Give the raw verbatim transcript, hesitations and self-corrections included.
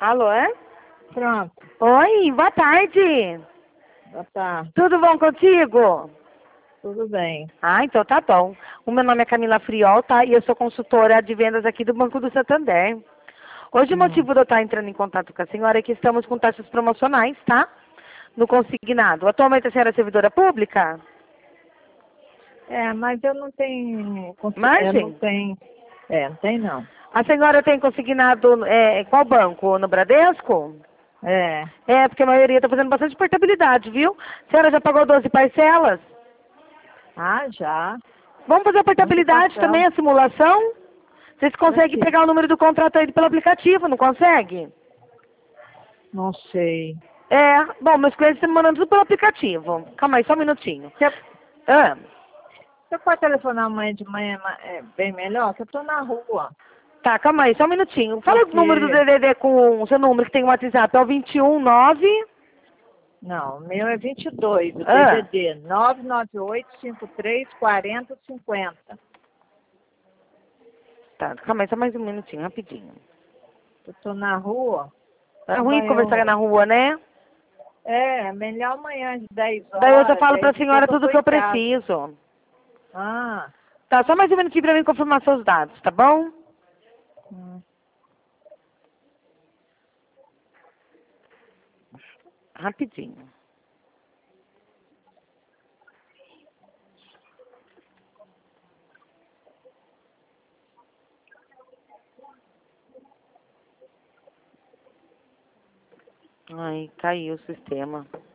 Alô, é? Pronto, Oi, boa tarde. já tá, Tudo bom contigo? tudo bem. Ah, então tá bom. O meu nome é Camila Friol, tá? E eu sou consultora de vendas aqui do Banco do Santander. Hoje o Hum. motivo de eu estar entrando em contato com a senhora é que estamos com taxas promocionais, tá? No consignado. Atualmente a senhora é servidora pública? É, mas eu não tenho, consi- eu não Margem? tenho, é, não tem não. A senhora tem consignado é, qual banco? No Bradesco? É, É, porque a maioria está fazendo bastante portabilidade, viu? A senhora já pagou doze parcelas? ah, já, Vamos fazer a muito portabilidade também, papel, a simulação? Vocês pra conseguem quê? pegar o número do contrato aí pelo aplicativo, não consegue? Não sei. É, bom, meus clientes estão me mandando tudo pelo aplicativo. Calma aí, só um minutinho. Você, Ah, você pode telefonar amanhã de manhã, ma- é bem melhor, que eu tô na rua, tá, calma aí, só um minutinho. Fala o número do porque, D D D com o seu número que tem o WhatsApp, é o vinte e um nove. não, o meu é vinte e dois, o Ah, D D D, nove nove oito, cinco três, quarenta, cinquenta. tá, calma aí, só mais um minutinho, rapidinho. Eu tô na rua, É quando ruim conversar na eu, rua, né? é, melhor amanhã de dez Daí eu já horas, falo pra dez e senhora pouco eu tudo tô que em eu casa. preciso. Ah, Tá, só mais um minutinho pra mim confirmar seus dados, tá bom? hum. Rapidinho. Ai, caiu o sistema.